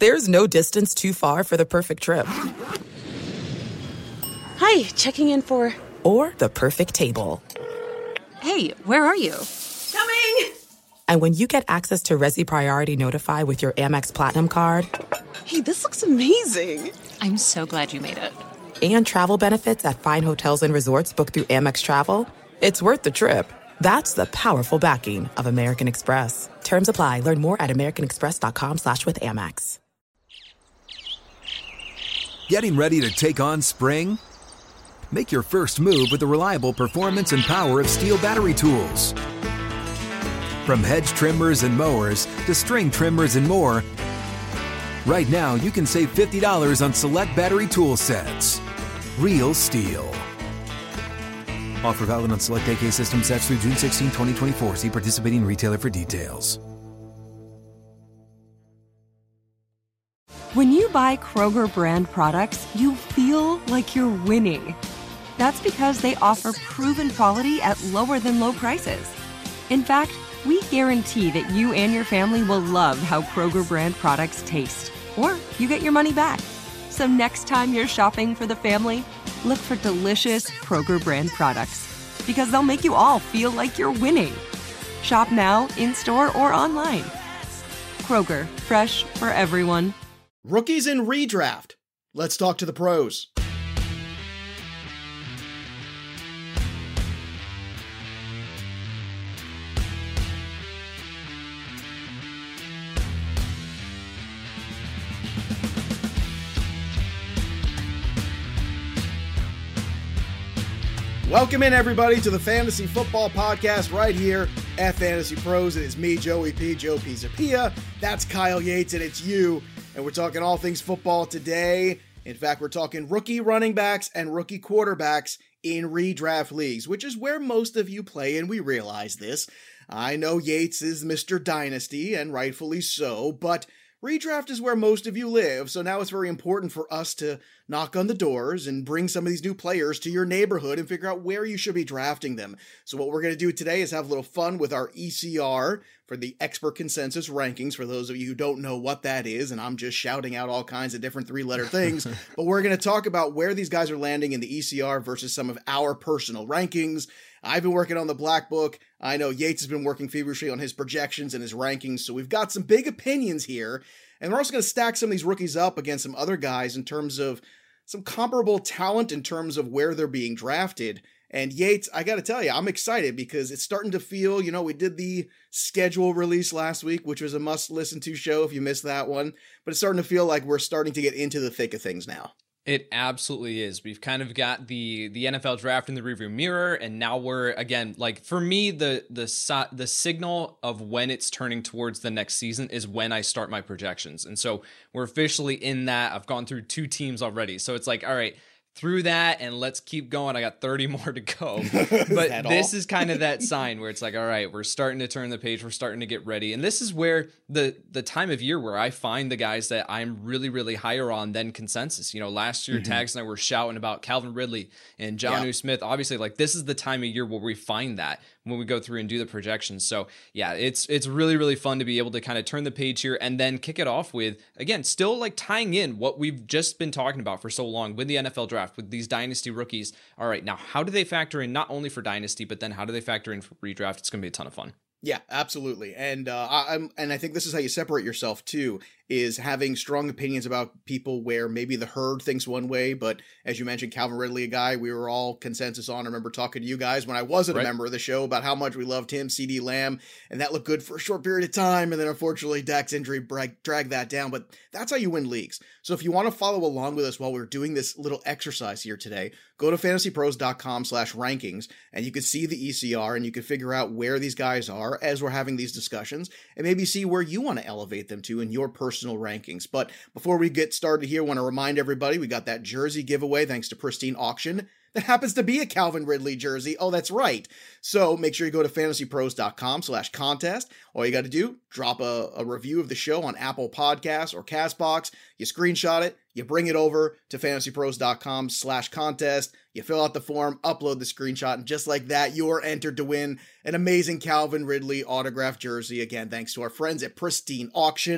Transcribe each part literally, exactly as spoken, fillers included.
There's no distance too far for the perfect trip. Hi, checking in for... Or the perfect table. Hey, where are you? Coming! And when you get access to Resi Priority Notify with your Amex Platinum card... Hey, this looks amazing. I'm so glad you made it. And travel benefits at fine hotels and resorts booked through Amex Travel, it's worth the trip. That's the powerful backing of American Express. Terms apply. Learn more at americanexpress.com slash with Amex. Getting ready to take on spring? Make your first move with the reliable performance and power of Steel battery tools. From hedge trimmers and mowers to string trimmers and more, right now you can save fifty dollars on select battery tool sets. Real Steel. Offer valid on select A K system sets through June sixteenth, twenty twenty-four. See participating retailer for details. When you buy Kroger brand products, you feel like you're winning. That's because they offer proven quality at lower than low prices. In fact, we guarantee that you and your family will love how Kroger brand products taste, or you get your money back. So next time you're shopping for the family, look for delicious Kroger brand products, because they'll make you all feel like you're winning. Shop now, in-store, or online. Kroger, fresh for everyone. Rookies in redraft. Let's talk to the pros. Welcome in, everybody, to the Fantasy Football Podcast right here at Fantasy Pros. It is me, Joey P, Joe Pizzapia. That's Kyle Yates, and it's you. And we're talking all things football today. In fact, we're talking rookie running backs and rookie quarterbacks in redraft leagues, which is where most of you play, and we realize this. I know Yates is Mister Dynasty, and rightfully so, but redraft is where most of you live, so now it's very important for us to knock on the doors and bring some of these new players to your neighborhood and figure out where you should be drafting them. So what we're going to do today is have a little fun with our E C R for the Expert Consensus Rankings, for those of you who don't know what that is, and I'm just shouting out all kinds of different three-letter things, but we're going to talk about where these guys are landing in the E C R versus some of our personal rankings. I've been working on the Black Book. I know Yates has been working feverishly on his projections and his rankings, so we've got some big opinions here. And we're also going to stack some of these rookies up against some other guys in terms of some comparable talent in terms of where they're being drafted. And Yates, I got to tell you, I'm excited because it's starting to feel, you know, we did the schedule release last week, which was a must listen to show if you missed that one. But it's starting to feel like we're starting to get into the thick of things now. It absolutely is. We've kind of got the the N F L draft in the rearview mirror, and now we're, again, like, for me, the the the signal of when it's turning towards the next season is when I start my projections. And so we're officially in that. I've gone through two teams already. So it's like, all right, through that, and let's keep going. I got thirty more to go. But this is kind of that sign where it's like, all right, we're starting to turn the page. We're starting to get ready. And this is where the the time of year where I find the guys that I'm really, really higher on than consensus. You know, last year, mm-hmm. Tags and I were shouting about Calvin Ridley and Jonnu yep. Smith. Obviously, like, this is the time of year where we find that when we go through and do the projections. So yeah, it's it's really, really fun to be able to kind of turn the page here and then kick it off with, again, still like tying in what we've just been talking about for so long with the N F L draft, with these dynasty rookies. All right, now how do they factor in not only for dynasty, but then how do they factor in for redraft? It's going to be a ton of fun. Yeah, absolutely. And uh, I, I'm, and I think this is how you separate yourself too, is having strong opinions about people where maybe the herd thinks one way, but as you mentioned, Calvin Ridley, a guy we were all consensus on. I remember talking to you guys when I wasn't right. a member of the show about how much we loved him, CeeDee Lamb, and that looked good for a short period of time, and then unfortunately Dak's injury drag, dragged that down, but that's how you win leagues. So if you want to follow along with us while we're doing this little exercise here today, go to fantasypros.com slash rankings, and you can see the E C R, and you can figure out where these guys are as we're having these discussions, and maybe see where you want to elevate them to in your personal rankings. But before we get started here, I want to remind everybody we got that jersey giveaway thanks to Pristine Auction. That happens to be a Calvin Ridley jersey. Oh, that's right. So make sure you go to fantasypros.com slash contest. All you got to do, drop a, a review of the show on Apple Podcasts or CastBox. You screenshot it, you bring it over to fantasypros.com slash contest. You fill out the form, upload the screenshot, and just like that, you're entered to win an amazing Calvin Ridley autographed jersey. Again, thanks to our friends at Pristine Auction.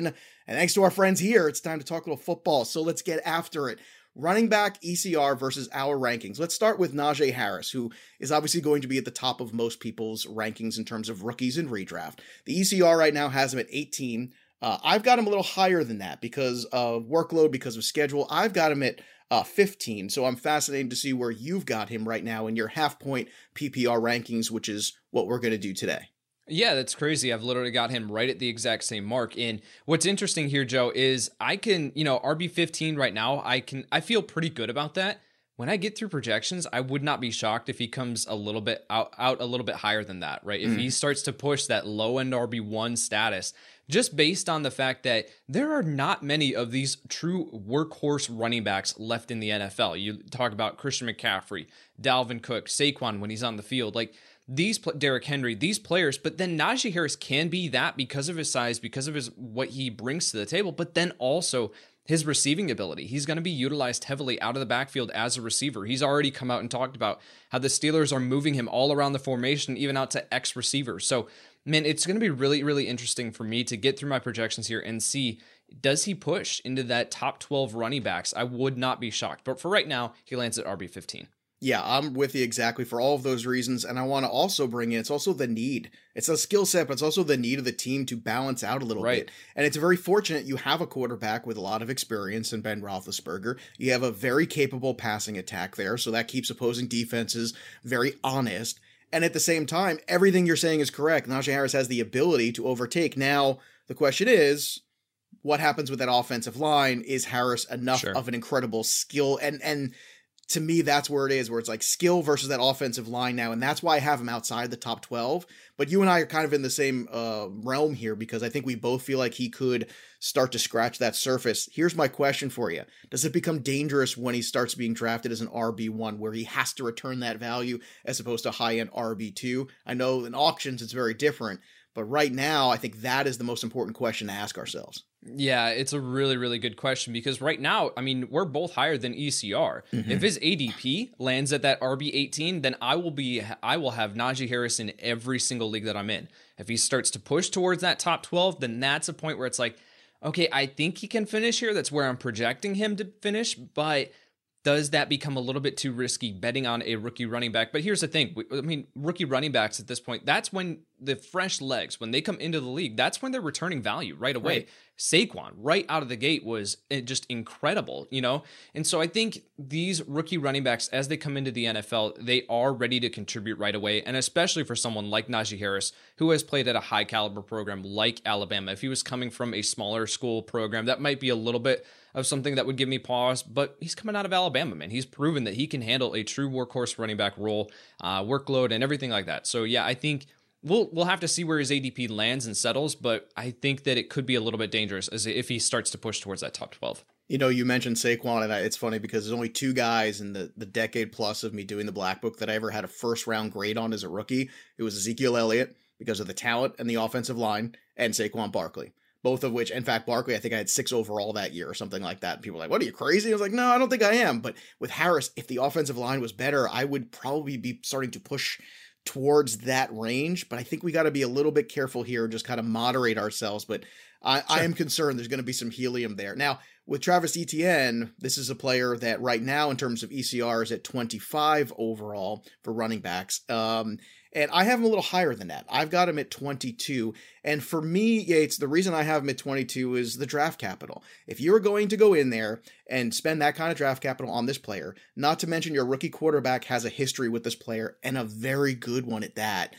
And thanks to our friends here, it's time to talk a little football. So let's get after it. Running back E C R versus our rankings. Let's start with Najee Harris, who is obviously going to be at the top of most people's rankings in terms of rookies and redraft. The E C R right now has him at eighteen. Uh, I've got him a little higher than that because of workload, because of schedule. I've got him at uh, fifteen, so I'm fascinated to see where you've got him right now in your half-point P P R rankings, which is what we're going to do today. Yeah, that's crazy. I've literally got him right at the exact same mark. And what's interesting here, Joe, is I can, you know, R B fifteen right now, I can, I feel pretty good about that. When I get through projections, I would not be shocked if he comes a little bit out, out a little bit higher than that, right? Mm. If he starts to push that low end R B one status, just based on the fact that there are not many of these true workhorse running backs left in the N F L. You talk about Christian McCaffrey, Dalvin Cook, Saquon when he's on the field, like these, Derrick Henry, these players, but then Najee Harris can be that because of his size, because of his what he brings to the table, but then also his receiving ability. He's going to be utilized heavily out of the backfield as a receiver. He's already come out and talked about how the Steelers are moving him all around the formation, even out to X receivers. So, man, it's going to be really, really interesting for me to get through my projections here and see, does he push into that top twelve running backs? I would not be shocked. But for right now, he lands at R B fifteen. Yeah, I'm with you exactly for all of those reasons. And I want to also bring in, it's also the need. It's a skill set, but it's also the need of the team to balance out a little right. bit. And it's very fortunate you have a quarterback with a lot of experience in Ben Roethlisberger. You have a very capable passing attack there, so that keeps opposing defenses very honest. And at the same time, everything you're saying is correct. Najee Harris has the ability to overtake. Now, the question is, what happens with that offensive line? Is Harris enough sure. of an incredible skill? And, and, to me, that's where it is, where it's like skill versus that offensive line now. And that's why I have him outside the top twelve. But you and I are kind of in the same uh, realm here because I think we both feel like he could start to scratch that surface. Here's my question for you. Does it become dangerous when he starts being drafted as an R B one where he has to return that value as opposed to high-end R B two? I know in auctions it's very different. But right now, I think that is the most important question to ask ourselves. Yeah, it's a really, really good question because right now, I mean, we're both higher than E C R. Mm-hmm. If his A D P lands at that R B eighteen, then I will be, I will have Najee Harris in every single league that I'm in. If he starts to push towards that top twelve, then that's a point where it's like, okay, I think he can finish here. That's where I'm projecting him to finish, but does that become a little bit too risky betting on a rookie running back? But here's the thing. I mean, rookie running backs at this point, that's when the fresh legs, when they come into the league, that's when they're returning value right away. Right. Saquon, right out of the gate, was just incredible, you know? And so I think these rookie running backs, as they come into the N F L, they are ready to contribute right away. And especially for someone like Najee Harris, who has played at a high caliber program like Alabama. If he was coming from a smaller school program, that might be a little bit of something that would give me pause, but he's coming out of Alabama, man. He's proven that he can handle a true workhorse running back role, uh, workload, and everything like that. So yeah, I think we'll we'll have to see where his A D P lands and settles, but I think that it could be a little bit dangerous as if he starts to push towards that top twelve. You know, you mentioned Saquon, and I, it's funny because there's only two guys in the, the decade plus of me doing the Black Book that I ever had a first round grade on as a rookie. It was Ezekiel Elliott because of the talent and the offensive line, and Saquon Barkley. Both of which, in fact, Barkley, I think I had six overall that year or something like that. And people were like, what, are you crazy? I was like, no, I don't think I am. But with Harris, if the offensive line was better, I would probably be starting to push towards that range. But I think we got to be a little bit careful here and just kind of moderate ourselves. But I, sure. I am concerned there's going to be some helium there. Now, with Travis Etienne, this is a player that right now, in terms of E C R, is at twenty-five overall for running backs. Um, and I have him a little higher than that. I've got him at twenty-two. And for me, Yates, the reason I have him at twenty-two is the draft capital. If you're going to go in there and spend that kind of draft capital on this player, not to mention your rookie quarterback has a history with this player and a very good one at that,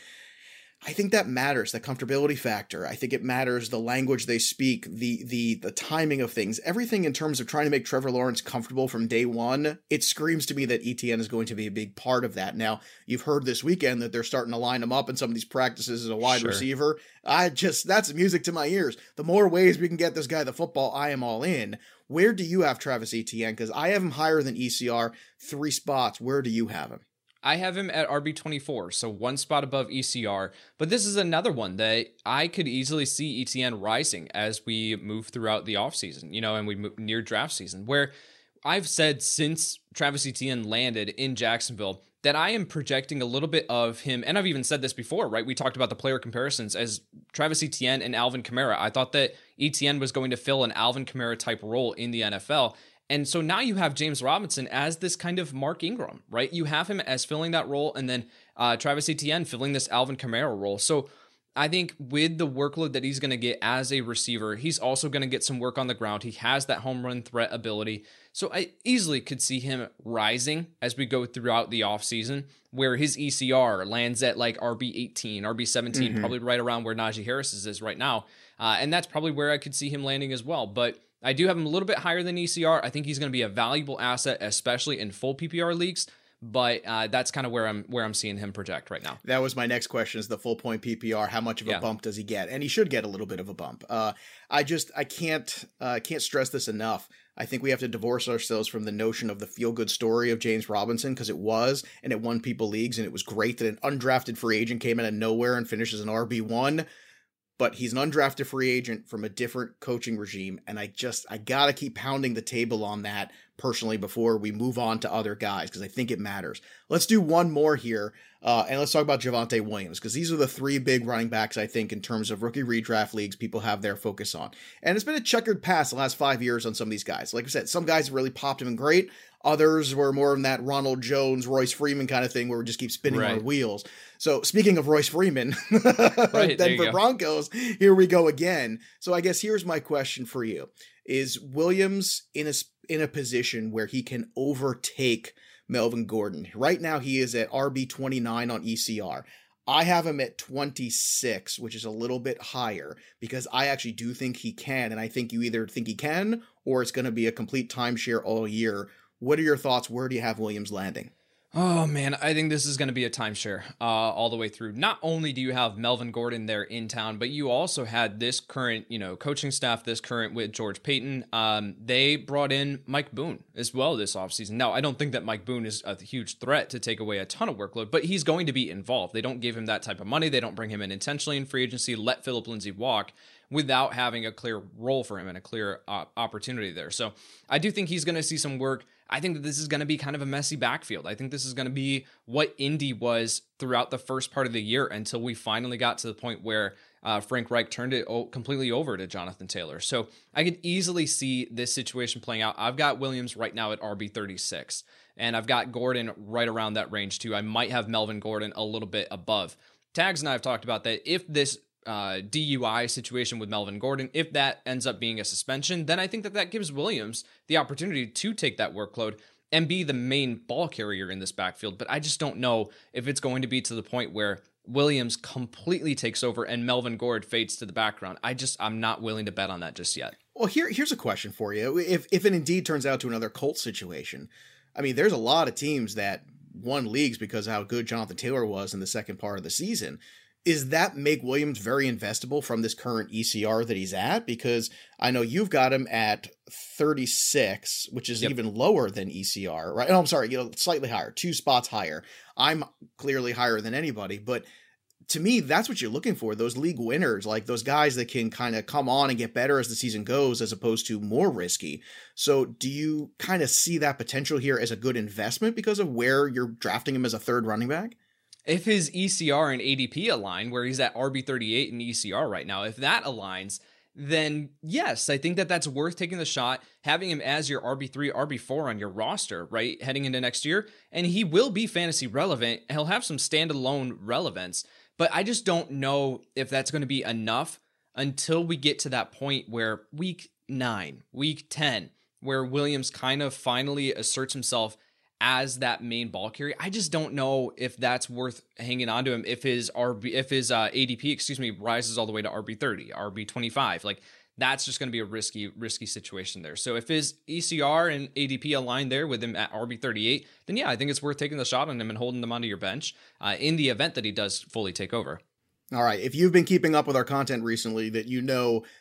I think that matters, the comfortability factor. I think it matters the language they speak, the the the timing of things, everything in terms of trying to make Trevor Lawrence comfortable from day one. It screams to me that Etienne is going to be a big part of that. Now, you've heard this weekend that they're starting to line him up in some of these practices as a wide sure. receiver. I just, that's music to my ears. The more ways we can get this guy the football, I am all in. Where do you have Travis Etienne? Because I have him higher than E C R, three spots. Where do you have him? I have him at R B twenty-four, so one spot above E C R. But this is another one that I could easily see Etienne rising as we move throughout the offseason, you know, and we move near draft season, where I've said since Travis Etienne landed in Jacksonville, that I am projecting a little bit of him, and I've even said this before, right? We talked about the player comparisons as Travis Etienne and Alvin Kamara. I thought that Etienne was going to fill an Alvin Kamara type role in the N F L. And so now you have James Robinson as this kind of Mark Ingram, right? You have him as filling that role, and then uh, Travis Etienne filling this Alvin Kamara role. So I think with the workload that he's going to get as a receiver, he's also going to get some work on the ground. He has that home run threat ability. So I easily could see him rising as we go throughout the offseason, where his E C R lands at like R B eighteen, R B seventeen, mm-hmm. probably right around where Najee Harris's is right now. Uh, and that's probably where I could see him landing as well. But I do have him a little bit higher than E C R. I think he's going to be a valuable asset, especially in full P P R leagues. But uh, that's kind of where I'm where I'm seeing him project right now. That was my next question: is the full point P P R? How much of a yeah. bump does he get? And he should get a little bit of a bump. Uh, I just I can't uh, can't stress this enough. I think we have to divorce ourselves from the notion of the feel good story of James Robinson, because it was, and it won people leagues, and it was great that an undrafted free agent came in out of nowhere and finishes an R B one. But he's an undrafted free agent from a different coaching regime, and I just I gotta keep pounding the table on that personally before we move on to other guys, because I think it matters. Let's do one more here, uh, and let's talk about Javonte Williams, because these are the three big running backs, I think, in terms of rookie redraft leagues people have their focus on. And it's been a checkered past the last five years on some of these guys. Like I said, some guys really popped him in great. Others were more in that Ronald Jones, Royce Freeman kind of thing where we just keep spinning right. our wheels. So speaking of Royce Freeman, right, Denver Broncos, here we go again. So I guess here's my question for you. Is Williams in a, in a position where he can overtake Melvin Gordon? Right now he is at R B twenty-nine on E C R. I have him at twenty-six, which is a little bit higher, because I actually do think he can. And I think you either think he can, or it's going to be a complete timeshare all year. What are your thoughts? Where do you have Williams landing? Oh, man, I think this is going to be a timeshare uh, all the way through. Not only do you have Melvin Gordon there in town, but you also had this current, you know, coaching staff, this current with George Paton. Um, they brought in Mike Boone as well this offseason. Now, I don't think that Mike Boone is a huge threat to take away a ton of workload, but he's going to be involved. They don't give him that type of money. They don't bring him in intentionally in free agency, let Phillip Lindsay walk without having a clear role for him and a clear uh, opportunity there. So I do think he's going to see some work. I think that this is going to be kind of a messy backfield. I think this is going to be what Indy was throughout the first part of the year until we finally got to the point where uh, Frank Reich turned it o- completely over to Jonathan Taylor. So I could easily see this situation playing out. I've got Williams right now at R B thirty-six, and I've got Gordon right around that range too. I might have Melvin Gordon a little bit above. Tags and I have talked about that. If this Uh, D U I situation with Melvin Gordon, if that ends up being a suspension, then I think that that gives Williams the opportunity to take that workload and be the main ball carrier in this backfield. But I just don't know if it's going to be to the point where Williams completely takes over and Melvin Gordon fades to the background. I just, I'm not willing to bet on that just yet. Well, here, here's a question for you. If, if it indeed turns out to another Colts situation, I mean, there's a lot of teams that won leagues because of how good Jonathan Taylor was in the second part of the season. Is that make Williams very investable from this current E C R that he's at? Because I know you've got him at thirty-six, which is yep. even lower than E C R, right? Oh, I'm sorry, you know, slightly higher, two spots higher. I'm clearly higher than anybody, but to me, that's what you're looking for. Those league winners, like those guys that can kind of come on and get better as the season goes, as opposed to more risky. So do you kind of see that potential here as a good investment because of where you're drafting him as a third running back? If his E C R and A D P align, where he's at R B thirty-eight in E C R right now, if that aligns, then yes, I think that that's worth taking the shot, having him as your R B three, R B four on your roster, right, heading into next year. And he will be fantasy relevant. He'll have some standalone relevance, but I just don't know if that's going to be enough until we get to that point where week nine, week ten, where Williams kind of finally asserts himself as that main ball carrier. I just don't know if that's worth hanging on to him if his R B, if his uh, A D P, excuse me, rises all the way to R B thirty, R B twenty-five. Like that's just going to be a risky, risky situation there. So if his E C R and A D P align there with him at R B thirty-eight, then yeah, I think it's worth taking the shot on him and holding them onto your bench uh, in the event that he does fully take over. All right. If you've been keeping up with our content recently, that you know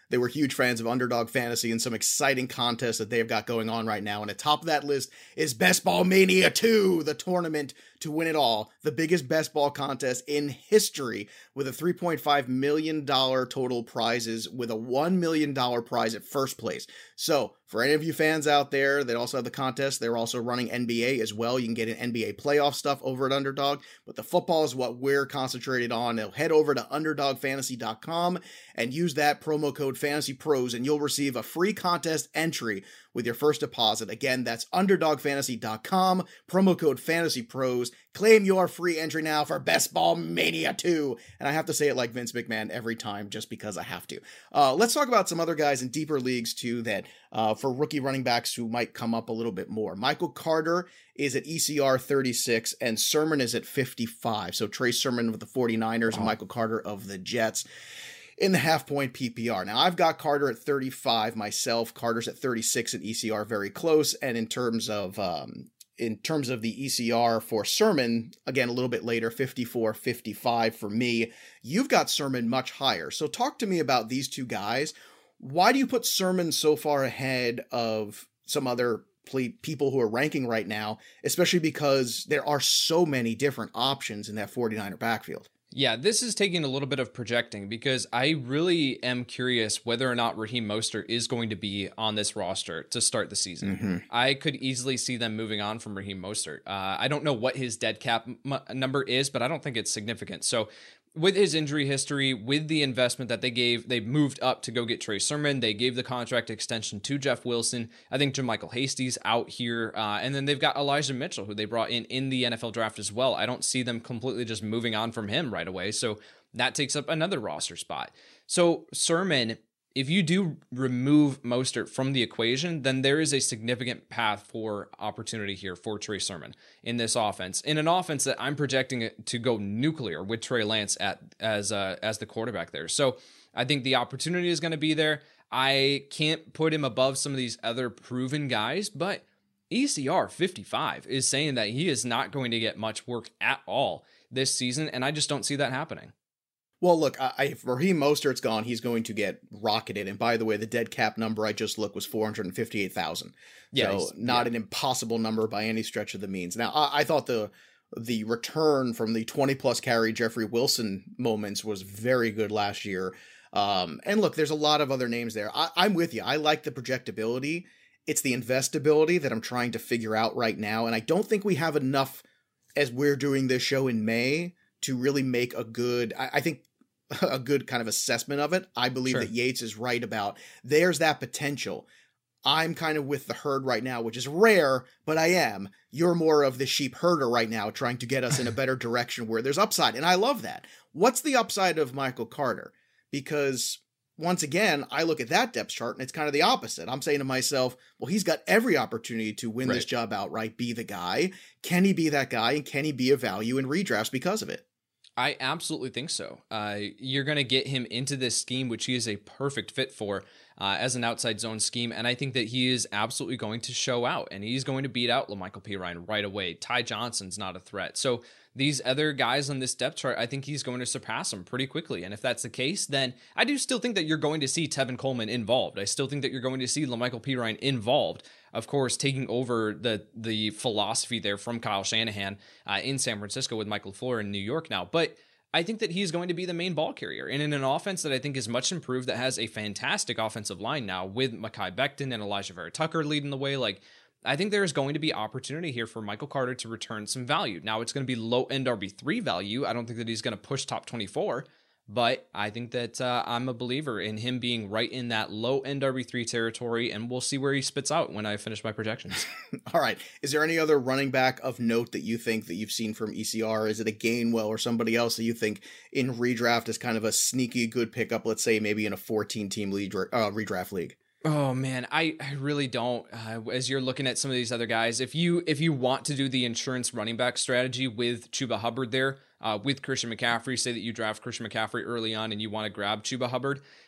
they were huge fans of Underdog Fantasy and some exciting contests that they've got going on right now. And at top of that list is Best Ball Mania two, the tournament to win it all, the biggest best ball contest in history, with a three point five million dollars total prizes, with a one million dollars prize at first place. So for any of you fans out there that also have the contest, they're also running N B A as well. You can get an N B A playoff stuff over at Underdog, but the football is what we're concentrated on. Now head over to underdog fantasy dot com and use that promo code FANTASYPROS, and you'll receive a free contest entry with your first deposit. Again, that's underdog fantasy dot com, promo code FANTASYPROS. Claim your free entry now for Best Ball Mania two. And I have to say it like Vince McMahon every time just because I have to. Uh, let's talk about some other guys in deeper leagues too that uh, for rookie running backs who might come up a little bit more. Michael Carter is at E C R thirty-six and Sermon is at fifty-five. So Trey Sermon with the 49ers and Michael Carter of the Jets in the half-point P P R. Now, I've got Carter at thirty-five myself. Carter's at thirty-six at E C R, very close. And in terms of um, in terms of the E C R for Sermon, again, a little bit later, fifty-four fifty-five for me. You've got Sermon much higher. So talk to me about these two guys. Why do you put Sermon so far ahead of some other people who are ranking right now, especially because there are so many different options in that 49er backfield? Yeah, this is taking a little bit of projecting because I really am curious whether or not Raheem Mostert is going to be on this roster to start the season. Mm-hmm. I could easily see them moving on from Raheem Mostert. Uh, I don't know what his dead cap m- number is, but I don't think it's significant. So with his injury history, with the investment that they gave, they moved up to go get Trey Sermon. They gave the contract extension to Jeff Wilson. I think JaMycal Hasty's out here. Uh, and then they've got Elijah Mitchell, who they brought in in the N F L draft as well. I don't see them completely just moving on from him right away. So that takes up another roster spot. So Sermon, if you do remove Mostert from the equation, then there is a significant path for opportunity here for Trey Sermon in this offense, in an offense that I'm projecting it to go nuclear with Trey Lance at as uh, as the quarterback there. So I think the opportunity is going to be there. I can't put him above some of these other proven guys, but E C R fifty-five is saying that he is not going to get much work at all this season, and I just don't see that happening. Well, look, I, if Raheem Mostert's gone, he's going to get rocketed. And by the way, the dead cap number I just looked was four hundred fifty-eight thousand. Yeah, so not yeah. an impossible number by any stretch of the means. Now, I, I thought the the return from the twenty-plus carry Jeffrey Wilson moments was very good last year. Um, and look, there's a lot of other names there. I, I'm with you. I like the projectability. It's the investability that I'm trying to figure out right now. And I don't think we have enough, as we're doing this show in May, to really make a good, I, I think, a good kind of assessment of it. I believe sure. that Yates is right about there's that potential. I'm kind of with the herd right now, which is rare, but I am. You're more of the sheep herder right now, trying to get us in a better direction where there's upside. And I love that. What's the upside of Michael Carter? Because once again, I look at that depth chart and it's kind of the opposite. I'm saying to myself, well, he's got every opportunity to win right. this job outright, be the guy. Can he be that guy? And can he be a value in redrafts because of it? I absolutely think so. Uh, you're going to get him into this scheme, which he is a perfect fit for uh, as an outside zone scheme. And I think that he is absolutely going to show out and he's going to beat out LaMichael Pirine right away. Ty Johnson's not a threat. So these other guys on this depth chart, I think he's going to surpass them pretty quickly. And if that's the case, then I do still think that you're going to see Tevin Coleman involved. I still think that you're going to see LaMichael Pirine involved. Of course, taking over the the philosophy there from Kyle Shanahan uh, in San Francisco with Mike LaFleur in New York now. But I think that he's going to be the main ball carrier. And in an offense that I think is much improved, that has a fantastic offensive line now with Mekhi Becton and Elijah Vera Tucker leading the way, like, I think there's going to be opportunity here for Michael Carter to return some value. Now, it's going to be low-end R B three value. I don't think that he's going to push top twenty-four, but I think that uh, I'm a believer in him being right in that low-end R B three territory, and we'll see where he spits out when I finish my projections. All right. Is there any other running back of note that you think that you've seen from E C R? Is it a Gainwell or somebody else that you think in redraft is kind of a sneaky good pickup, let's say maybe in a fourteen-team lead, uh, redraft league? Oh man, I, I really don't. Uh, as you're looking at some of these other guys, if you if you want to do the insurance running back strategy with Chuba Hubbard there, uh, with Christian McCaffrey, say that you draft Christian McCaffrey early on and you want to grab Chuba Hubbard,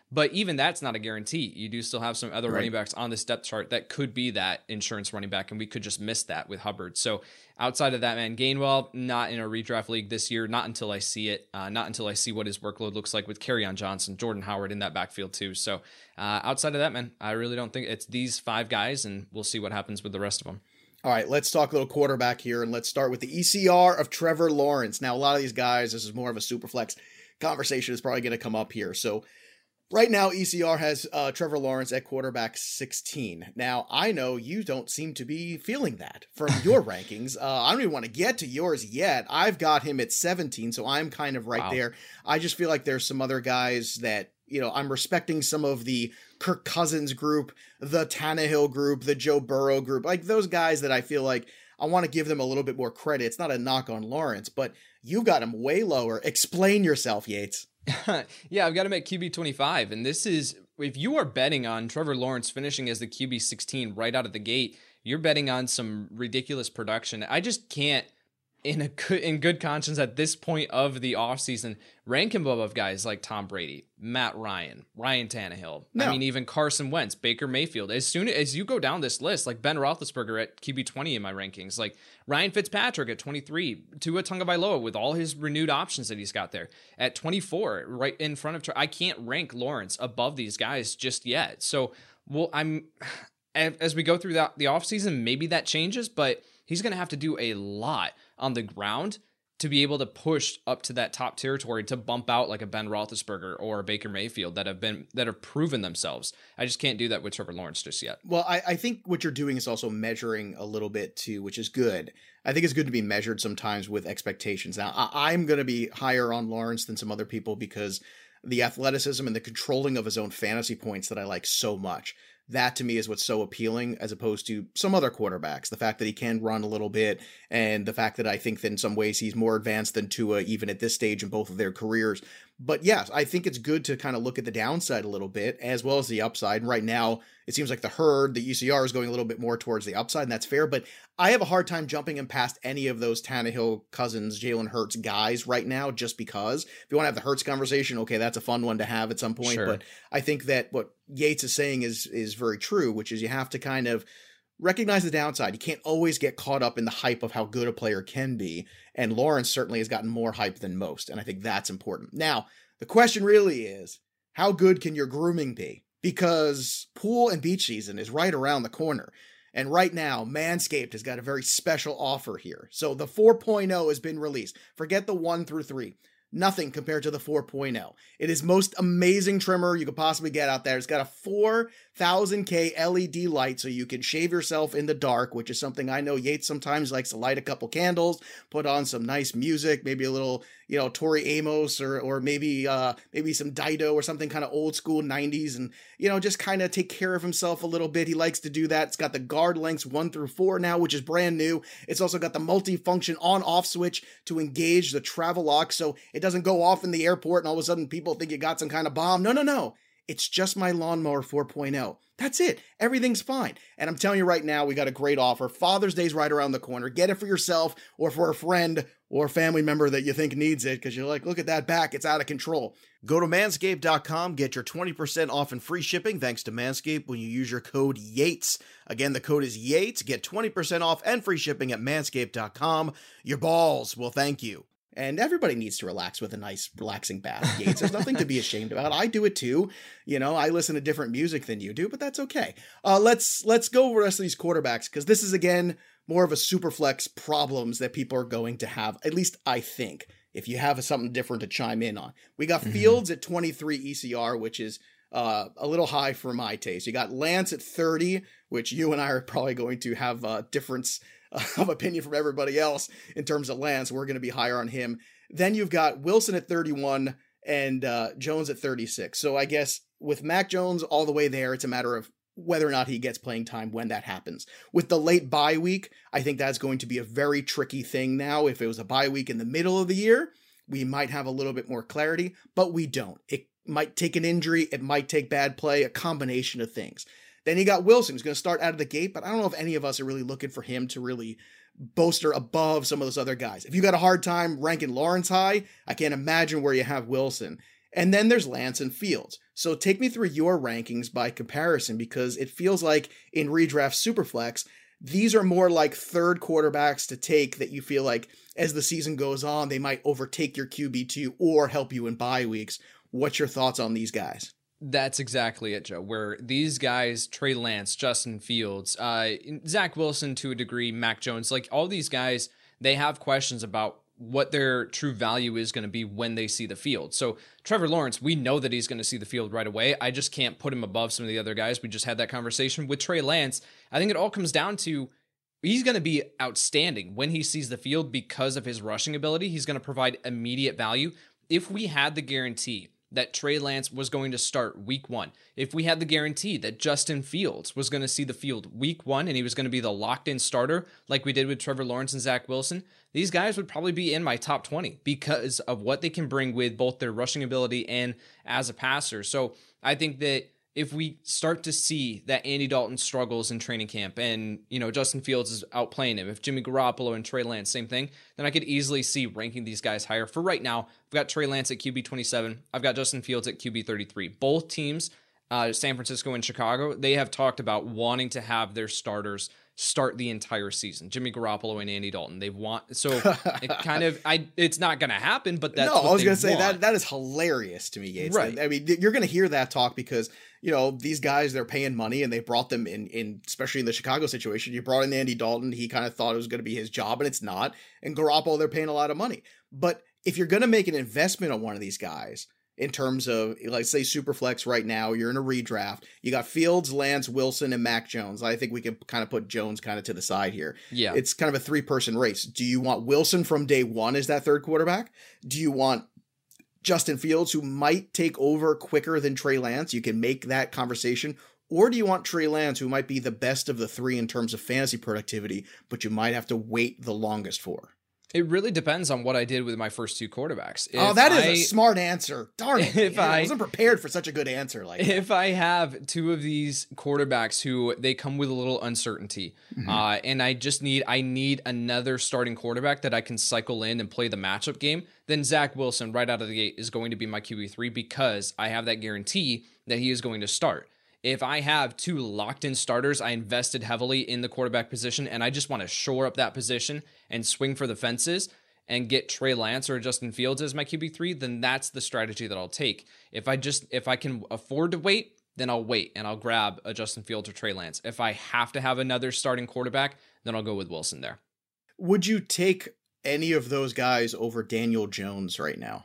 But even that's not a guarantee. You do still have some other Right. running backs on this depth chart that could be that insurance running back, and we could just miss that with Hubbard. So outside of that, man, Gainwell, not in a redraft league this year, not until I see it, uh, not until I see what his workload looks like with Kerryon Johnson, Jordan Howard in that backfield too. So uh, outside of that, man, I really don't think it's these five guys, and we'll see what happens with the rest of them. All right, let's talk a little quarterback here, and let's start with the E C R of Trevor Lawrence. Now, a lot of these guys, this is more of a super flex conversation, is probably going to come up here. So right now, E C R has uh, Trevor Lawrence at quarterback sixteen. Now, I know you don't seem to be feeling that from your rankings. Uh, I don't even want to get to yours yet. I've got him at seventeen, so I'm kind of right Wow. there. I just feel like there's some other guys that, you know, I'm respecting some of the Kirk Cousins group, the Tannehill group, the Joe Burrow group, like those guys that I feel like I want to give them a little bit more credit. It's not a knock on Lawrence, but you got him way lower. Explain yourself, Yates. Yeah, I've got him at Q B twenty-five, and this is, if you are betting on Trevor Lawrence finishing as the Q B sixteen right out of the gate, you're betting on some ridiculous production. I just can't, in a good, in good conscience at this point of the offseason, rank him above guys like Tom Brady, Matt Ryan, Ryan Tannehill. No. I mean, even Carson Wentz, Baker Mayfield. As soon as you go down this list, like Ben Roethlisberger at Q B twenty in my rankings, like Ryan Fitzpatrick at twenty-three, Tua Tagovailoa with all his renewed options that he's got there at twenty-four, right in front of. I can't rank Lawrence above these guys just yet. So, well, I'm as we go through that the offseason, maybe that changes, but he's going to have to do a lot on the ground to be able to push up to that top territory to bump out like a Ben Roethlisberger or a Baker Mayfield that have been that have proven themselves. I just can't do that with Trevor Lawrence just yet. Well, I, I think what you're doing is also measuring a little bit too, which is good. I think it's good to be measured sometimes with expectations. Now, I, I'm going to be higher on Lawrence than some other people because the athleticism and the controlling of his own fantasy points that I like so much. That to me is what's so appealing as opposed to some other quarterbacks. The fact that he can run a little bit and the fact that I think that in some ways he's more advanced than Tua even at this stage in both of their careers. But yes, I think it's good to kind of look at the downside a little bit as well as the upside. And right now, it seems like the herd, the E C R is going a little bit more towards the upside, and that's fair. But I have a hard time jumping him past any of those Tannehill, Cousins, Jalen Hurts guys right now, just because. If you want to have the Hurts conversation, okay, that's a fun one to have at some point. Sure. But I think that what Yates is saying is is very true, which is you have to kind of recognize the downside. You can't always get caught up in the hype of how good a player can be. And Lawrence certainly has gotten more hype than most. And I think that's important. Now, the question really is, how good can your grooming be? Because pool and beach season is right around the corner. And right now, Manscaped has got a very special offer here. So the four point oh has been released. Forget the one through three. Nothing compared to the four point oh. It is most amazing trimmer you could possibly get out there. It's got a four thousand K L E D light so you can shave yourself in the dark, which is something I know Yates sometimes likes to light a couple candles, put on some nice music, maybe a little, you know, Tori Amos or or maybe uh maybe some Dido or something kind of old school nineties, and, you know, just kind of take care of himself a little bit. He likes to do that. It's got the guard lengths one through four now, which is brand new. It's also got the multi-function on-off switch to engage the travel lock so it doesn't go off in the airport and all of a sudden people think you got some kind of bomb. No, no, no. It's just my lawnmower four point oh. That's it. Everything's fine. And I'm telling you right now, we got a great offer. Father's Day's right around the corner. Get it for yourself or for a friend or a family member that you think needs it because you're like, look at that back. It's out of control. Go to manscaped dot com. Get your twenty percent off and free shipping thanks to Manscaped when you use your code Yates. Again, the code is Yates. Get twenty percent off and free shipping at manscaped dot com. Your balls will thank you. And everybody needs to relax with a nice, relaxing bath, Yates. There's nothing to be ashamed about. I do it too. You know, I listen to different music than you do, but that's okay. Uh, let's let's go over the rest of these quarterbacks, because this is, again, more of a super flex problems that people are going to have, at least I think, if you have something different to chime in on. We got mm-hmm. Fields at twenty-three E C R, which is uh, a little high for my taste. You got Lance at thirty, which you and I are probably going to have a difference of opinion from everybody else in terms of Lance. We're going to be higher on him. Then you've got Wilson at thirty-one and uh, Jones at thirty-six. So I guess with Mac Jones all the way there, it's a matter of whether or not he gets playing time when that happens. With the late bye week, I think that's going to be a very tricky thing now. If it was a bye week in the middle of the year, we might have a little bit more clarity, but we don't. It might take an injury. It might take bad play, a combination of things. Then you got Wilson, who's going to start out of the gate, but I don't know if any of us are really looking for him to really bolster above some of those other guys. If you got a hard time ranking Lawrence high, I can't imagine where you have Wilson. And then there's Lance and Fields. So take me through your rankings by comparison, because it feels like in redraft Superflex, these are more like third quarterbacks to take that you feel like as the season goes on, they might overtake your Q B two or help you in bye weeks. What's your thoughts on these guys? That's exactly it, Joe, where these guys, Trey Lance, Justin Fields, uh, Zach Wilson to a degree, Mac Jones, like all these guys, they have questions about what their true value is going to be when they see the field. So Trevor Lawrence, we know that he's going to see the field right away. I just can't put him above some of the other guys. We just had that conversation with Trey Lance. I think it all comes down to he's going to be outstanding when he sees the field because of his rushing ability. He's going to provide immediate value. If we had the guarantee that Trey Lance was going to start week one, if we had the guarantee that Justin Fields was going to see the field week one and he was going to be the locked-in starter like we did with Trevor Lawrence and Zach Wilson, these guys would probably be in my top twenty because of what they can bring with both their rushing ability and as a passer. So I think that if we start to see that Andy Dalton struggles in training camp and, you know, Justin Fields is outplaying him, if Jimmy Garoppolo and Trey Lance, same thing, then I could easily see ranking these guys higher. For right now, I've got Trey Lance at Q B twenty-seven. I've got Justin Fields at Q B thirty-three. Both teams, uh, San Francisco and Chicago, they have talked about wanting to have their starters start the entire season. Jimmy Garoppolo and Andy Dalton. They want, so it kind of, I, it's not going to happen, but that's no, what I was going to say that that is hilarious to me, Yates. Right. I, I mean, you're going to hear that talk because, you know, these guys, they're paying money and they brought them in, in, especially in the Chicago situation. You brought in Andy Dalton. He kind of thought it was going to be his job and it's not. And Garoppolo, they're paying a lot of money. But if you're going to make an investment on one of these guys, in terms of, like, say, Superflex right now, you're in a redraft. You got Fields, Lance, Wilson, and Mac Jones. I think we can kind of put Jones kind of to the side here. Yeah. It's kind of a three-person race. Do you want Wilson from day one as that third quarterback? Do you want Justin Fields, who might take over quicker than Trey Lance? You can make that conversation. Or do you want Trey Lance, who might be the best of the three in terms of fantasy productivity, but you might have to wait the longest for? It really depends on what I did with my first two quarterbacks. If oh, that is I, a smart answer. Darn it. If I, I wasn't prepared for such a good answer like that. If I have two of these quarterbacks who they come with a little uncertainty, mm-hmm. uh, and I just need I need another starting quarterback that I can cycle in and play the matchup game, then Zach Wilson right out of the gate is going to be my Q B three because I have that guarantee that he is going to start. If I have two locked-in starters, I invested heavily in the quarterback position, and I just want to shore up that position and swing for the fences and get Trey Lance or Justin Fields as my Q B three, then that's the strategy that I'll take. If I just if I can afford to wait, then I'll wait, and I'll grab a Justin Fields or Trey Lance. If I have to have another starting quarterback, then I'll go with Wilson there. Would you take any of those guys over Daniel Jones right now?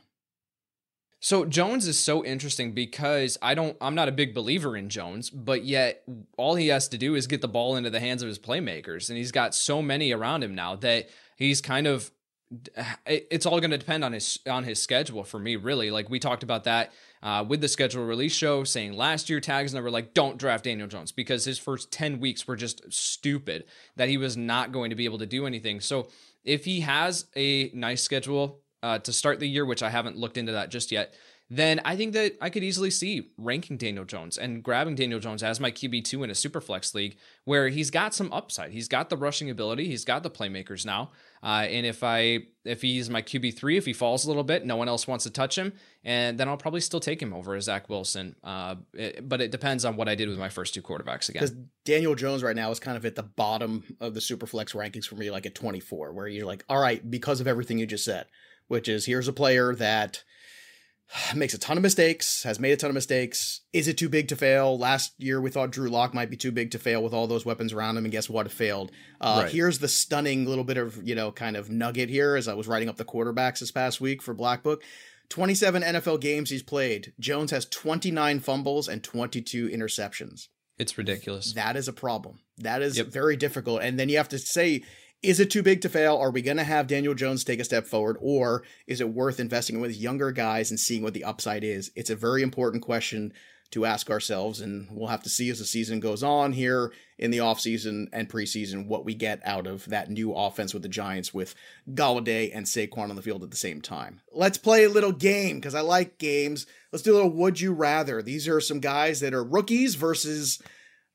So Jones is so interesting because I don't, I'm not a big believer in Jones, but yet all he has to do is get the ball into the hands of his playmakers. And he's got so many around him now that he's kind of, it's all going to depend on his, on his schedule for me, really. Like we talked about that uh, with the schedule release show, saying last year tags never like, don't draft Daniel Jones because his first ten weeks were just stupid, that he was not going to be able to do anything. So if he has a nice schedule, Uh, to start the year, which I haven't looked into that just yet, then I think that I could easily see ranking Daniel Jones and grabbing Daniel Jones as my Q B two in a Superflex league where he's got some upside. He's got the rushing ability. He's got the playmakers now. Uh, and if I if he's my Q B three, if he falls a little bit, no one else wants to touch him, and then I'll probably still take him over Zach Wilson. Uh, it, but it depends on what I did with my first two quarterbacks again. Because Daniel Jones right now is kind of at the bottom of the Superflex rankings for me, like at twenty-four, where you're like, all right, because of everything you just said, which is here's a player that makes a ton of mistakes, has made a ton of mistakes. Is it too big to fail? Last year, we thought Drew Lock might be too big to fail with all those weapons around him, and guess what? It failed. Uh, right. Here's the stunning little bit of, you know, kind of nugget here as I was writing up the quarterbacks this past week for Black Book. twenty-seven N F L games he's played. Jones has twenty-nine fumbles and twenty-two interceptions. It's ridiculous. That is a problem. That is yep. very difficult. And then you have to say, is it too big to fail? Are we going to have Daniel Jones take a step forward, or is it worth investing with younger guys and seeing what the upside is? It's a very important question to ask ourselves, and we'll have to see as the season goes on here in the offseason and preseason what we get out of that new offense with the Giants with Golladay and Saquon on the field at the same time. Let's play a little game because I like games. Let's do a little Would You Rather. These are some guys that are rookies versus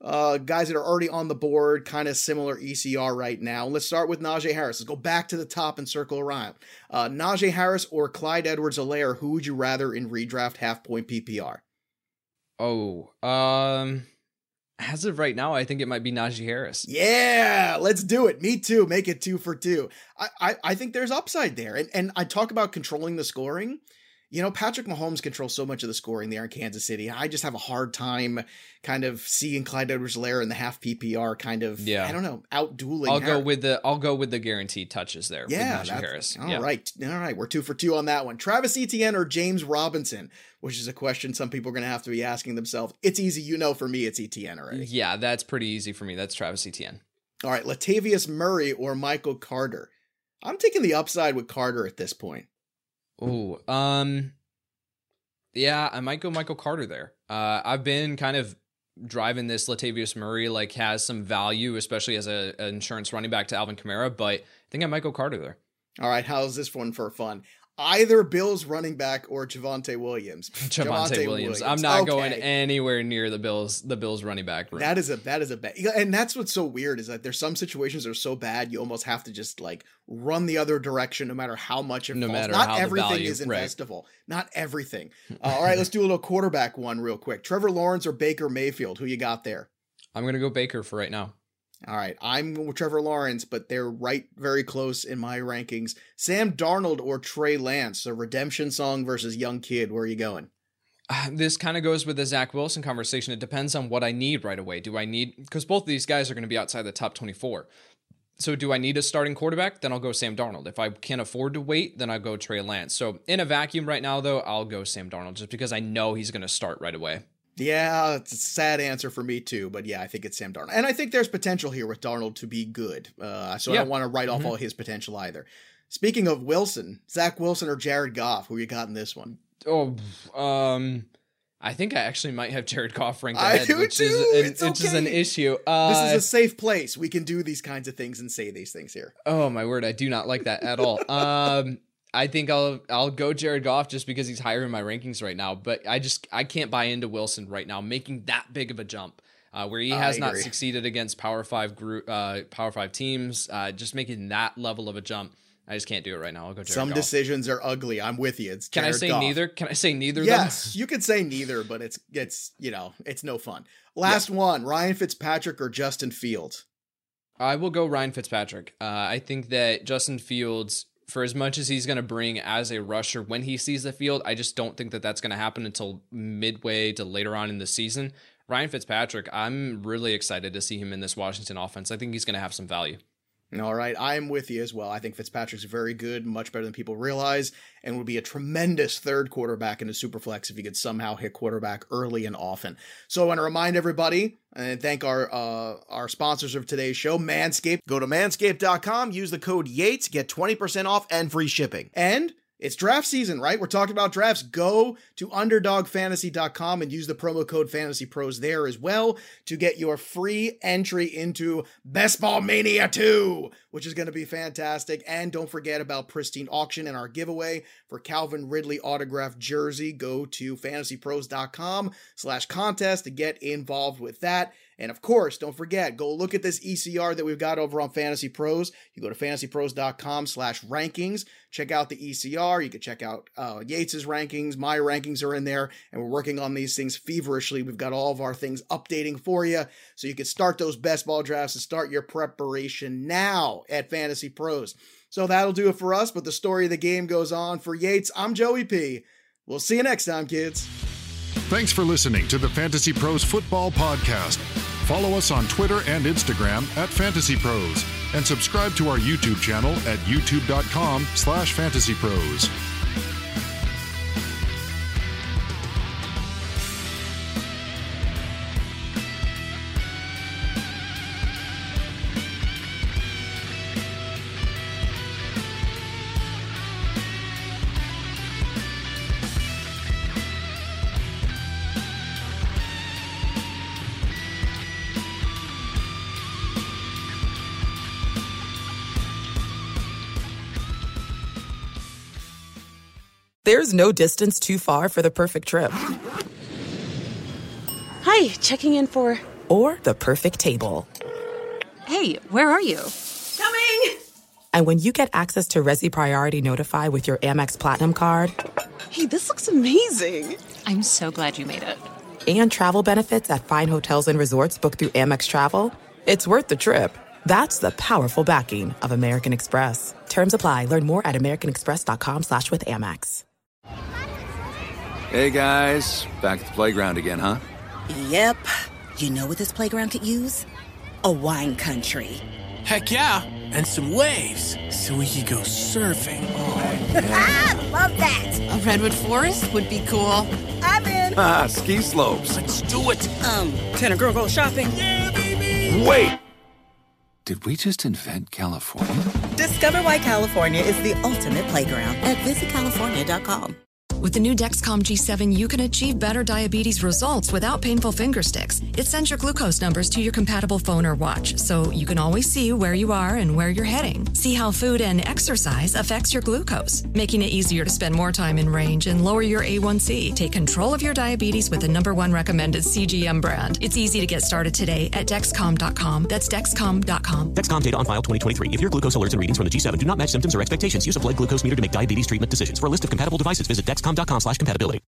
uh, guys that are already on the board, kind of similar E C R right now. Let's start with Najee Harris. Let's go back to the top and circle around. Uh, Najee Harris or Clyde Edwards-Helaire, who would you rather in redraft half-point P P R? Oh, um, as of right now, I think it might be Najee Harris. Yeah, let's do it. Me too. Make it two for two. I, I, I think there's upside there. And, and I talk about controlling the scoring. You know, Patrick Mahomes controls so much of the scoring there in Kansas City. I just have a hard time kind of seeing Clyde Edwards-Helaire in the half P P R kind of, yeah. I don't know, out-dueling. I'll Harris. go with the I'll go with the guaranteed touches there yeah, with Najee Harris. All yeah. right. All right. We're two for two on that one. Travis Etienne or James Robinson, which is a question some people are going to have to be asking themselves. It's easy. You know, for me, it's Etienne already. Yeah, that's pretty easy for me. That's Travis Etienne. All right. Latavius Murray or Michael Carter. I'm taking the upside with Carter at this point. Oh, um... Yeah, I might go Michael Carter there. Uh, I've been kind of driving this Latavius Murray, like has some value, especially as a, an insurance running back to Alvin Kamara, but I think I might go Carter there. All right, how's this one for fun? Either Bills running back or Javonte Williams. Javonte Williams. Williams. I'm not okay. going anywhere near the Bills, the Bills running back room. That is a that is a bet. And that's what's so weird is that there's some situations that are so bad you almost have to just like run the other direction no matter how much it no falls. Matter Not how everything the value, is investable. Right. Not everything. Uh, all right, let's do a little quarterback one real quick. Trevor Lawrence or Baker Mayfield? Who you got there? I'm going to go Baker for right now. All right, I'm with Trevor Lawrence, but they're right very close in my rankings. Sam Darnold or Trey Lance, a redemption song versus young kid. Where are you going? Uh, this kind of goes with the Zach Wilson conversation. It depends on what I need right away. Do I need, because both of these guys are going to be outside the top twenty-four. So do I need a starting quarterback? Then I'll go Sam Darnold. If I can't afford to wait, then I'll go Trey Lance. So in a vacuum right now, though, I'll go Sam Darnold just because I know he's going to start right away. Yeah, it's a sad answer for me too, but yeah, I think it's Sam Darnold. And I think there's potential here with Darnold to be good, uh, so yeah. I don't want to write off mm-hmm. all his potential either. Speaking of Wilson, Zach Wilson or Jared Goff, who you got in this one? Oh, um, I think I actually might have Jared Goff ranked ahead, which, too. Is, an, it's which okay. is an issue. Uh, this is a safe place. We can do these kinds of things and say these things here. Oh, my word, I do not like that at all. um I think I'll I'll go Jared Goff just because he's higher in my rankings right now. But I just I can't buy into Wilson right now making that big of a jump uh, where he has not succeeded against Power Five group uh, Power Five teams. Uh, just making that level of a jump, I just can't do it right now. I'll go Jared Some Goff. decisions are ugly. I'm with you. It's Can Jared I say Goff. neither? Can I say neither? Yes, you could say neither, but it's it's you know it's no fun. Last yeah. one: Ryan Fitzpatrick or Justin Fields? I will go Ryan Fitzpatrick. Uh, I think that Justin Fields, for as much as he's going to bring as a rusher when he sees the field, I just don't think that that's going to happen until midway to later on in the season. Ryan Fitzpatrick, I'm really excited to see him in this Washington offense. I think he's going to have some value. All right, I'm with you as well. I think Fitzpatrick's very good, much better than people realize, and would be a tremendous third quarterback in a Superflex if he could somehow hit quarterback early and often. So I want to remind everybody and thank our uh, our sponsors of today's show, Manscaped. Go to manscaped dot com, use the code Yates, get twenty percent off and free shipping. And it's draft season, right? We're talking about drafts. Go to underdog fantasy dot com and use the promo code FantasyPros there as well to get your free entry into Best Ball Mania two, which is going to be fantastic. And don't forget about Pristine Auction and our giveaway for Calvin Ridley autographed jersey. Go to fantasy pros dot com slash contest to get involved with that. And of course, don't forget, go look at this E C R that we've got over on Fantasy Pros. You go to fantasy pros dot com slash rankings. Check out the E C R. You can check out uh, Yates's rankings. My rankings are in there, and we're working on these things feverishly. We've got all of our things updating for you, so you can start those best ball drafts and start your preparation now at Fantasy Pros. So that'll do it for us, but the story of the game goes on. For Yates, I'm Joey P. We'll see you next time, kids. Thanks for listening to the Fantasy Pros Football Podcast. Follow us on Twitter and Instagram at Fantasy Pros, and subscribe to our YouTube channel at youtube dot com slash fantasy pros. There's no distance too far for the perfect trip. Hi, checking in for... or the perfect table. Hey, where are you? Coming! And when you get access to Resi Priority Notify with your Amex Platinum card... Hey, this looks amazing. I'm so glad you made it. And travel benefits at fine hotels and resorts booked through Amex Travel, it's worth the trip. That's the powerful backing of American Express. Terms apply. Learn more at americanexpress.com slash with Amex. Hey, guys. Back at the playground again, huh? Yep. You know what this playground could use? A wine country. Heck yeah. And some waves so we could go surfing. Oh, yeah. Love that. A redwood forest would be cool. I'm in. Ah, ski slopes. Let's do it. Um, can a girl go shopping? Yeah, baby. Wait. Did we just invent California? Discover why California is the ultimate playground at visit california dot com. With the new Dexcom G seven, you can achieve better diabetes results without painful finger sticks. It sends your glucose numbers to your compatible phone or watch, so you can always see where you are and where you're heading. See how food and exercise affects your glucose, making it easier to spend more time in range and lower your A one C. Take control of your diabetes with the number one recommended C G M brand. It's easy to get started today at Dexcom dot com. That's Dexcom dot com. Dexcom data on file twenty twenty-three. If your glucose alerts and readings from the G seven do not match symptoms or expectations, use a blood glucose meter to make diabetes treatment decisions. For a list of compatible devices, visit Dexcom dot com slash compatibility.